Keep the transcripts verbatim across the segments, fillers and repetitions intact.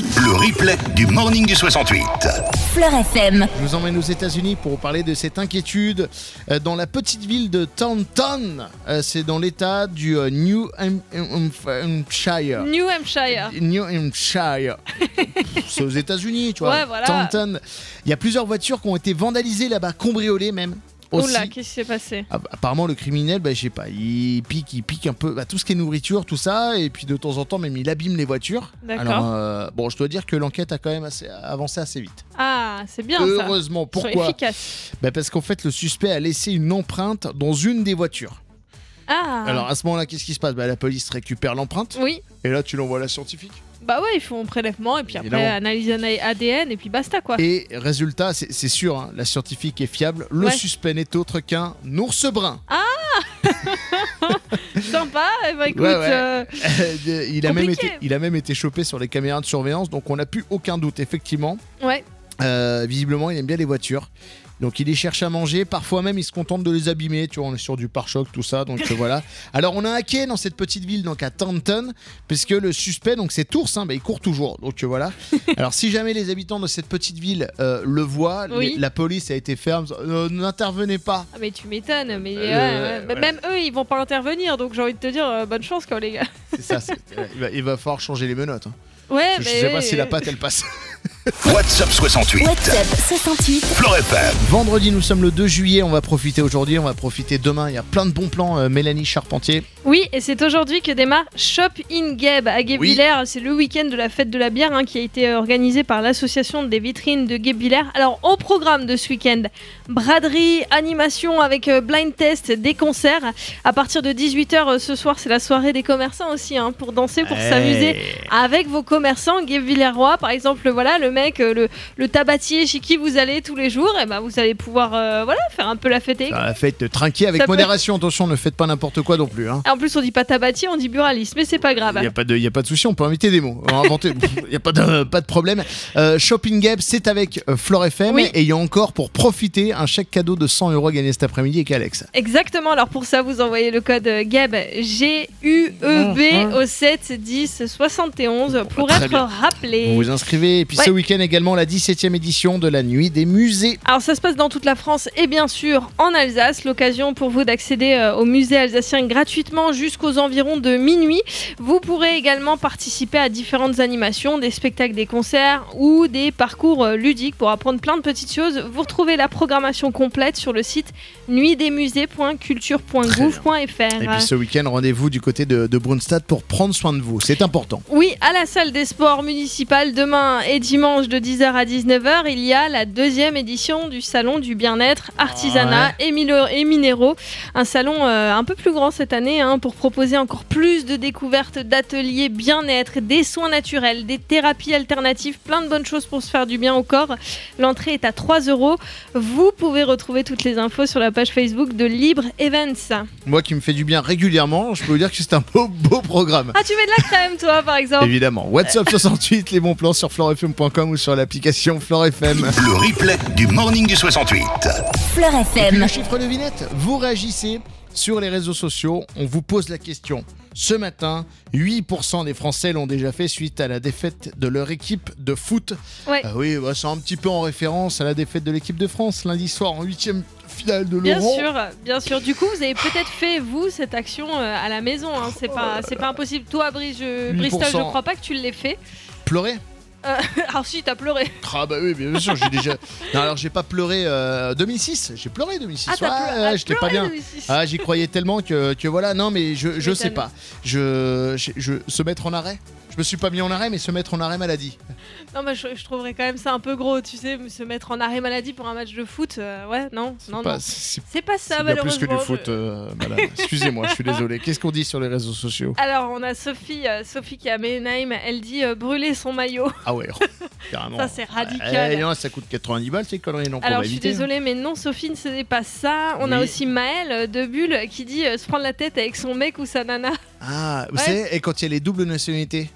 Le replay du Morning du soixante-huit. Fleur F M. Je vous emmène aux États-Unis pour vous parler de cette inquiétude euh, dans la petite ville de Taunton. Euh, c'est dans l'état du euh, New Ham- Ham- Hampshire. New Hampshire. New Hampshire. C'est aux États-Unis, tu vois. Ouais, voilà. Taunton. Il y a plusieurs voitures qui ont été vandalisées là-bas, cambriolées même. Aussi. Oula, qu'est-ce qui s'est passé? Ah, apparemment, le criminel, bah, je sais pas, il pique, il pique un peu bah, tout ce qui est nourriture, tout ça, et puis de temps en temps, même il abîme les voitures. D'accord. Alors, euh, bon, je dois dire que l'enquête a quand même assez, avancé assez vite. Ah, c'est bien Heureusement, ça. Ils sont pourquoi? efficaces. Bah, parce qu'en fait, le suspect a laissé une empreinte dans une des voitures. Ah. Alors, à ce moment-là, qu'est-ce qui se passe? Bah, la police récupère l'empreinte, Oui. et là, tu l'envoies à la scientifique. Bah ouais, ils font un prélèvement et puis après Évidemment. analyse A D N et puis basta quoi. Et résultat, c'est c'est sûr, hein, la scientifique est fiable, le Ouais. suspect n'est autre qu'un ours brun. Sympa. Eh bah écoute. Ouais, ouais. euh, il, a même Compliqué. été, il a même été chopé sur les caméras de surveillance, donc on n'a plus aucun doute, effectivement. Ouais. Euh, visiblement, il aime bien les voitures. Donc il les cherche à manger, parfois même il se contente de les abîmer, tu vois, on est sur du pare-choc, tout ça, donc euh, voilà. Alors on a hacké dans cette petite ville, donc à Taunton, puisque le suspect, donc cet ours, hein, bah, il court toujours, donc euh, voilà. Alors si jamais les habitants de cette petite ville euh, le voient, Oui. les- la police a été ferme, euh, n'intervenez pas. Ah mais tu m'étonnes, mais Euh, ouais, ouais. ouais. Mais même eux ils vont pas intervenir donc j'ai envie de te dire euh, bonne chance quoi les gars. C'est ça, c'est- euh, il, va, il va falloir changer les menottes. hein. Ouais Je mais sais pas si la pâte elle passe. WhatsApp soixante-huit. WhatsApp soixante-huit. Fleur F M. Vendredi, nous sommes le deux juillet, on va profiter aujourd'hui, on va profiter demain, il y a plein de bons plans, euh, Mélanie Charpentier. Oui, et c'est aujourd'hui que démarre Shop in Geb à Guebwiller. C'est le week-end de la fête de la bière hein, qui a été euh, organisé par l'association des vitrines de Guebwiller. Alors, au programme de ce week-end, braderie, animation avec euh, blind test, des concerts. À partir de dix-huit heures euh, ce soir, c'est la soirée des commerçants aussi hein, pour danser, pour Hey. s'amuser avec vos commerçants. Guebwiller-Roi, par exemple, voilà, le mec, euh, le, le tabatier chez qui vous allez tous les jours, et ben vous allez pouvoir euh, voilà, faire un peu la fête. avec- Ah, faites tranquille avec Ça peut- modération, attention, ne faites pas n'importe quoi non plus. Hein. En plus, on dit pas tabatier, on dit buraliste, mais c'est pas grave. Il n'y a, pas de- y a pas de souci, on peut inventer des mots. On va inventer, il n'y a pas de, pas de problème. Euh, Shopping Gap, c'est avec euh, Flore F M. Oui. Et il y a encore pour profiter un chèque cadeau de cent euros gagné cet après-midi avec Alex. Exactement, alors pour ça, vous envoyez le code GUEB, G U E B, au sept dix soixante et onze pour Très être bien. rappelé. Vous vous inscrivez. Et puis Ouais. ce week-end également, la dix-septième édition de la Nuit des musées. Alors ça se passe dans toute la France et bien sûr en Alsace, l'occasion pour vous d'accéder euh, au musée alsacien gratuitement jusqu'aux environs de minuit. Vous pourrez également participer à différentes animations, des spectacles, des concerts ou des parcours euh, ludiques pour apprendre plein de petites choses. Vous retrouvez la programmation complète sur le site nuit des musées point culture point gouv point f r. Et puis ce week-end, rendez-vous du côté de, de Brunstad pour prendre soin de vous. C'est important. Oui, à la salle des sports municipale, demain et dimanche de dix heures à dix-neuf heures, il y a la deuxième édition du salon du bien-être, artisanat et, milo- et minéraux. Un salon euh, un peu plus grand cette année hein, pour proposer encore plus de découvertes, d'ateliers bien-être, des soins naturels, des thérapies alternatives, plein de bonnes choses pour se faire du bien au corps. L'entrée est à trois euros. Vous pouvez retrouver toutes les infos sur la page Facebook de Libre Events. Moi qui me fais du bien régulièrement, je peux vous dire que c'est un beau, beau programme. Ah, tu mets de la crème toi par exemple? Évidemment. WhatsApp soixante-huit, les bons plans sur florefm point com ou sur l'application Flore F M. Le replay du Morning du soixante-huit. Fleur F Puis M. le chiffre de vinette, vous réagissez sur les réseaux sociaux, on vous pose la question. Ce matin, huit pour cent des Français l'ont déjà fait suite à la défaite de leur équipe de foot. Ouais. Ah oui, bah, c'est un petit peu en référence à la défaite de l'équipe de France lundi soir en huitième finale de Bien l'Euro. sûr, bien sûr. Du coup, vous avez peut-être fait, vous, cette action euh, à la maison. Hein. C'est pas, c'est pas impossible. Toi, Brice, je, huit pour cent. Bristol, je crois pas que tu l'aies fait. Pleurer. Euh, alors si, t'as pleuré. Ah bah oui, bien sûr, j'ai déjà... Non, alors j'ai pas pleuré euh, deux mille six, j'ai pleuré deux mille six. Ah, t'as Ouais, pleu- ouais, ah, j'étais pas pleuré, bien. deux mille six. Ah, j'y croyais tellement que, que voilà, non mais je, je sais m'étonnes. pas. Je, je, je- se mettre en arrêt. Je me suis pas mis en arrêt, mais se mettre en arrêt maladie. Non, mais je, je trouverais quand même ça un peu gros, tu sais, se mettre en arrêt maladie pour un match de foot. euh, ouais, non, non, Pas- non. c'est C'est pas ça, c'est bien plus malheureusement. que du foot, je- euh, madame. Excusez-moi, je suis désolé. Qu'est-ce qu'on dit sur les réseaux sociaux? Alors, on a Sophie, euh, Sophie qui a Menheim, elle dit euh, brûler son maillot. Ah ouais, carrément. Ça, c'est radical. Eh, non, ça coûte quatre-vingt-dix balles, ces conneries, donc on Alors va je suis éviter. désolée mais non Sophie ce n'est pas ça. On a Oui. aussi Maëlle euh, de Bulle qui dit euh, se prendre la tête avec son mec ou sa nana. Ah, vous Ouais. savez, et quand il y a les doubles nationalités,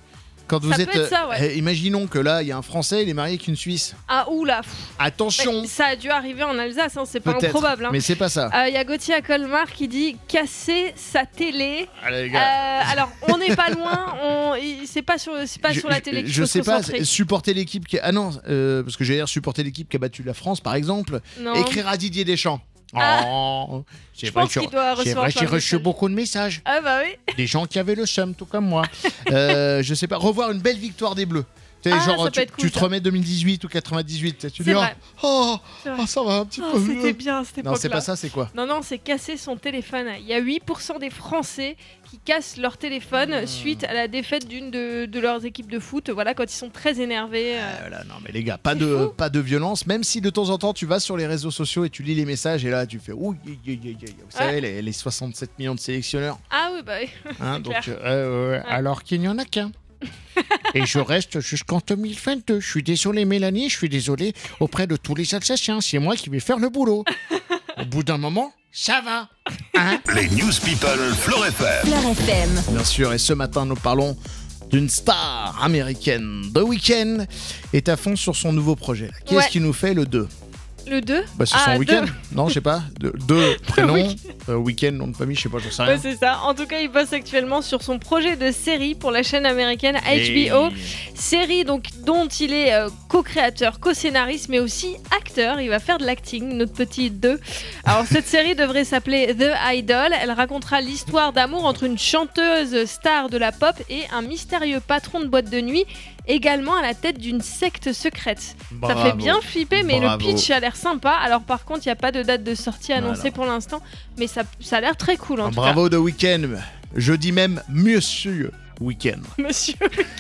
quand vous Ça êtes. peut être ça, ouais. euh, imaginons que là, il y a un Français, il est marié avec une Suisse. Ah, oula. pff. Attention. Mais ça a dû arriver en Alsace, hein, c'est pas Peut-être. improbable. hein. Mais c'est pas ça. Il y a Gauthier à Colmar qui dit casser sa télé. Allez, les Euh, gars. alors, on n'est pas loin, on... il- c'est pas, sur... c'est pas je, sur la télé qu'il je faut sais se pas, concentrer. supporter l'équipe qui. Ah non, euh, parce que j'ai dire supporter l'équipe qui a battu la France, par exemple. Non. Écrire à Didier Deschamps. Ah. Oh, c'est Je vrai pense que qu'il doit c'est recevoir vrai, plein j'ai de reçu messages. beaucoup de messages. Ah bah oui. Des gens qui avaient le seum, tout comme moi. Euh, je sais pas, revoir une belle victoire des Bleus. Tu sais, Ah, genre, ça peut tu, être cool, tu te ça. remets deux mille dix-huit ou quatre-vingt-dix-huit. Tu C'est dis, vrai. oh, C'est vrai. oh, ça va un petit Oh, peu c'était mieux. bien cette Non, c'est époque-là. pas ça, c'est quoi? Non, non, c'est casser son téléphone. Il y a huit pour cent des Français qui cassent leur téléphone Hmm. suite à la défaite d'une de, de leurs équipes de foot. Voilà, quand ils sont très énervés. euh. Ah, voilà, non, mais les gars, pas C'est de, fou. pas de violence, même si de temps en temps tu vas sur les réseaux sociaux et tu lis les messages et là tu fais ouh, yi, yi, yi, yi. Vous savez, les, les soixante-sept millions de sélectionneurs. Ah oui, bah oui. Hein, C'est donc, clair. euh, ouais, alors qu'il n'y en a qu'un. Et je reste jusqu'en deux mille vingt-deux. Je suis désolé, Mélanie, je suis désolé auprès de tous les Alsaciens. C'est moi qui vais faire le boulot. Au bout d'un moment, ça va. Hein? Les News People Floor F M. Fleur F M. Bien sûr, et ce matin, nous parlons d'une star américaine. The Weeknd est à fond sur son nouveau projet. là. Qui Ouais. est-ce qui nous fait le deux? Le deux Bah, c'est Ah, son deux. week-end. Non, je sais pas. De- Deux prénoms. Week- euh, week-end, nom de famille, je sais pas, j'en sais Ouais, rien. c'est ça. En tout cas, il bosse actuellement sur son projet de série pour la chaîne américaine H B O. Série donc dont il est euh, co-créateur, co-scénariste, mais aussi acteur. Il va faire de l'acting, notre petit deux. Alors cette série devrait s'appeler The Idol. Elle racontera l'histoire d'amour entre une chanteuse star de la pop et un mystérieux patron de boîte de nuit, également à la tête d'une secte secrète. Ça fait bien flipper, mais Bravo. le pitch a l'air sympa. Alors par contre, il n'y a pas de date de sortie annoncée Voilà. pour l'instant, mais ça, ça a l'air très cool en Ah, tout bravo The Weeknd. Je dis même Monsieur Weeknd. cas. Monsieur.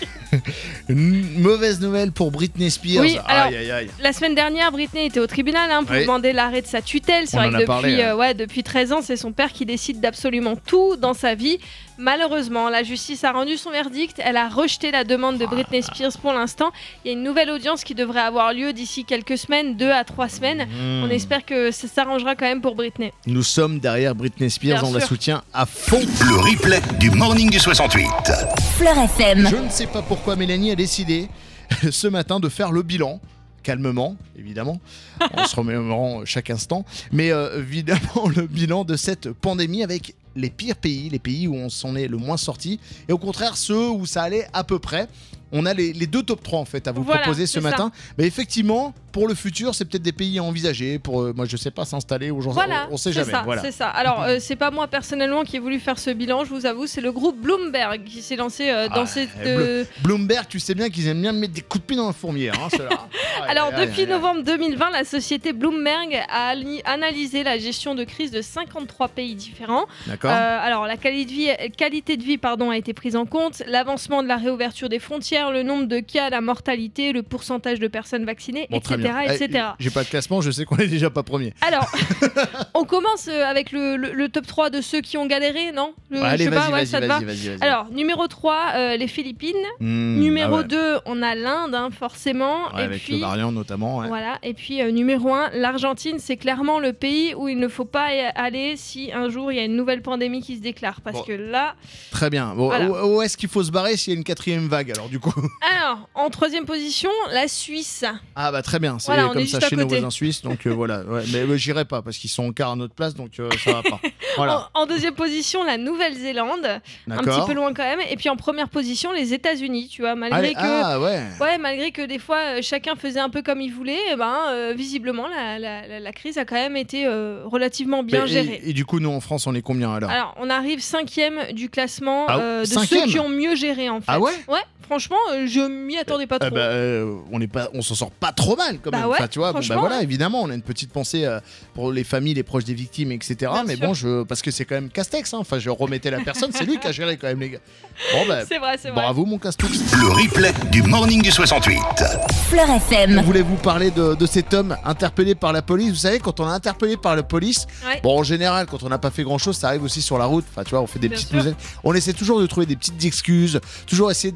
Une mauvaise nouvelle pour Britney Spears. Oui, alors- aïe, aïe, aïe. La semaine dernière, Britney était au tribunal hein, pour Oui. demander l'arrêt de sa tutelle. C'est On vrai en que a depuis, parlé, hein. euh, ouais, depuis treize ans, c'est son père qui décide d'absolument tout dans sa vie. Malheureusement, la justice a rendu son verdict. Elle a rejeté la demande de Britney Spears pour l'instant. Il y a une nouvelle audience qui devrait avoir lieu d'ici quelques semaines, deux à trois semaines. Mmh. On espère que ça s'arrangera quand même pour Britney. Nous sommes derrière Britney Spears, Bien on la sûr. soutient à fond. Le replay du Morning du soixante-huit. Fleur F M. Je ne sais pas pourquoi Mélanie a décidé ce matin de faire le bilan. Calmement, évidemment, en se remémorant chaque instant, mais euh, évidemment le bilan de cette pandémie avec les pires pays, les pays où on s'en est le moins sorti, et au contraire ceux où ça allait à peu près. On a les, les deux top trois en fait à vous Voilà, proposer ce c'est ça. matin, mais effectivement pour le futur c'est peut-être des pays à envisager pour, euh, moi je sais pas, s'installer ou j'en sais- Voilà, on, on sait c'est jamais. ça, Voilà. c'est ça. Alors, euh, c'est pas moi personnellement qui ai voulu faire ce bilan, je vous avoue, c'est le groupe Bloomberg qui s'est lancé euh, dans Ah, cette. Bleu- euh, Bloomberg, tu sais bien qu'ils aiment bien mettre des coups de pied dans la fourmière. Hein, ceux-là. Aïe, Alors, aïe, depuis aïe, aïe. novembre deux mille vingt, la société Bloomberg a ali- analysé la gestion de crise de cinquante-trois pays différents. D'accord. Euh, alors, la qualité de vie, qualité de vie pardon, a été prise en compte, l'avancement de la réouverture des frontières, le nombre de cas, la mortalité, le pourcentage de personnes vaccinées, Bon, très et cetera, bien. et cetera. Eh, J'ai pas de classement, je sais qu'on est déjà pas premier. Alors, on commence euh, avec le, le- le top trois de ceux qui ont galéré, non Le- Ouais, allez, je sais pas, vas-y, ouais, vas-y, ça te va vas-y, vas-y, vas-y. Alors, numéro trois, euh, les Philippines. Mmh, numéro ah ouais. deux, on a l'Inde, hein, forcément. Ouais, et avec puis, le variant notamment. Ouais. voilà. Et puis, euh, numéro un, l'Argentine. C'est clairement le pays où il ne faut pas y aller si un jour il y a une nouvelle pandémie qui se déclare. Parce Bon. que là. Très bien. Bon, Voilà. où, où est-ce qu'il faut se barrer s'il y a une quatrième vague alors du coup? Alors, en troisième position, la Suisse. Ah bah très bien, c'est Voilà, on comme est ça juste à chez nos côté. voisins suisses, donc euh, voilà. Ouais, mais euh, j'irai pas parce qu'ils sont au quart à notre place, donc euh, ça va pas. Voilà. En, en deuxième position, la Nouvelle-Zélande. Un petit D'accord. peu loin quand même. Et puis en première position, les États-Unis. Tu vois, malgré Allez, que. ah ouais. Ouais, malgré que des fois euh, chacun faisait un peu comme il voulait, eh ben, euh, visiblement la, la- la- la crise a quand même été euh, relativement bien Mais- gérée. et, et du coup, nous en France, on est combien alors? Alors, on arrive cinquième du classement Ah, euh, de cinquième ceux qui ont mieux géré en fait. Ah ouais? Ouais, franchement, euh, je m'y attendais pas Ah trop. bah, euh, on est pas, on s'en sort pas trop mal quand Bah même. ouais, Enfin, tu vois, bon, bah franchement, voilà, ouais. évidemment, on a une petite pensée euh, pour les familles, les proches des victimes, et cetera. Bien mais sûr. bon, je, parce que c'est quand même Castex. Hein. Enfin, je remettais la personne, c'est lui qui a géré quand même les gars. Bon bah, C'est vrai, c'est vrai. bravo mon Castex. Le replay du Morning du soixante-huit. Fleur F M. Voulez-vous parler de, de cet homme interpellé par la police? Vous savez, quand on est interpellé par la police, Ouais. bon, en général, quand on n'a pas fait grand-chose, ça arrive aussi sur la route. Enfin, tu vois, on fait des Bien petites sûr. musettes. On essaie toujours de trouver des petites excuses, toujours essayer de s'en sortir.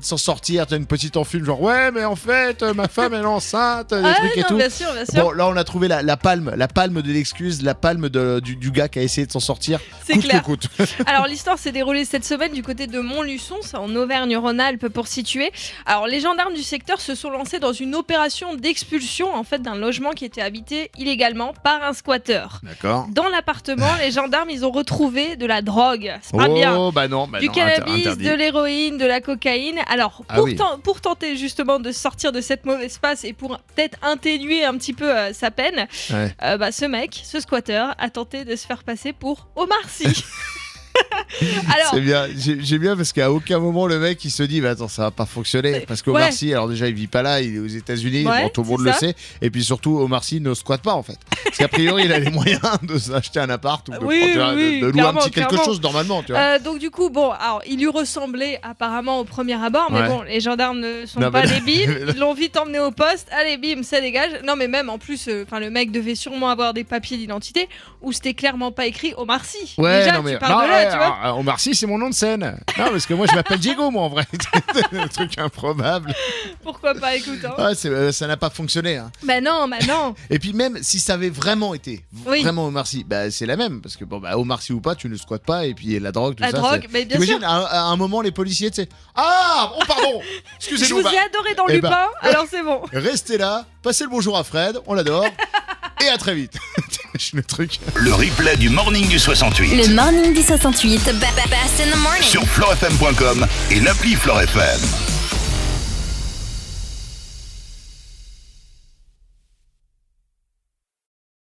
sortir, t'as une petite enfile, genre ouais, mais en fait, euh, ma femme elle est enceinte, des Ah, trucs et non, tout. bien sûr, bien sûr. Bon, là, on a trouvé la, la palme, la palme de l'excuse, la palme de, du, du gars qui a essayé de s'en sortir. C'est coûte clair. que coûte. Alors l'histoire s'est déroulée cette semaine du côté de Montluçon, c'est en Auvergne-Rhône-Alpes pour situer. Alors les gendarmes du secteur se sont lancés dans une opération d'expulsion en fait d'un logement qui était habité illégalement par un squatteur. D'accord. Dans l'appartement, les gendarmes ils ont retrouvé de la drogue. C'est pas Oh, bien. bah non, bah Du non, cannabis, interdit. de l'héroïne, de la cocaïne. Alors, Ah pour, oui. ten- pour tenter justement de sortir de cette mauvaise passe et pour peut-être atténuer un petit peu euh, sa peine, Ouais. euh, bah, ce mec, ce squatter, a tenté de se faire passer pour Omar Sy. Alors, C'est bien, j'ai j'ai bien parce qu'à aucun moment le mec il se dit bah attends ça va pas fonctionner parce qu'Omar Ouais. Sy alors déjà il vit pas là, il est aux États-Unis, Ouais, bon, tout le monde c'est le ça. sait et puis surtout Omar Sy ne squatte pas en fait parce qu'a priori il a les moyens de s'acheter un appart ou de, Oui, prendre- de- oui, de louer un clairement, petit quelque clairement. chose normalement tu vois. Euh, donc du coup, bon, alors il lui ressemblait apparemment au premier abord, mais Ouais. bon, les gendarmes ne sont Non, pas mais- débiles, ils l'ont vite emmené au poste, allez bim, ça dégage. Non mais même en plus, euh, enfin le mec devait sûrement avoir des papiers d'identité où c'était clairement pas écrit Omar Sy. Ouais, Déjà, non, mais tu pars non, de là, ouais, tu vois. alors, Omar Sy, c'est mon nom de scène. Non, parce que moi, je m'appelle Diego, moi, en vrai. Un truc improbable. Pourquoi pas, écoute. Hein. Ah, c'est- euh, ça n'a pas fonctionné. Hein. Bah non, bah non. Et puis même si ça avait vraiment été Oui. vraiment Omar Sy, bah c'est la même parce que bon bah Omar Sy ou pas, tu ne squattes pas et puis la drogue, tout La ça. drogue, c'est- mais bien T'imagines, sûr. à, à un moment les policiers, tu sais, ah, oh pardon, Je excusez-nous, vous bah, ai adoré dans eh Lupin, bah. alors c'est bon. restez là, passez le bonjour à Fred, on l'adore et à très vite. T'imagines le truc. Le replay du Morning du soixante-huit. Le Morning du soixante-huit. The be- be- best in the morning. Sur floor f m point com et l'appli Floor F M.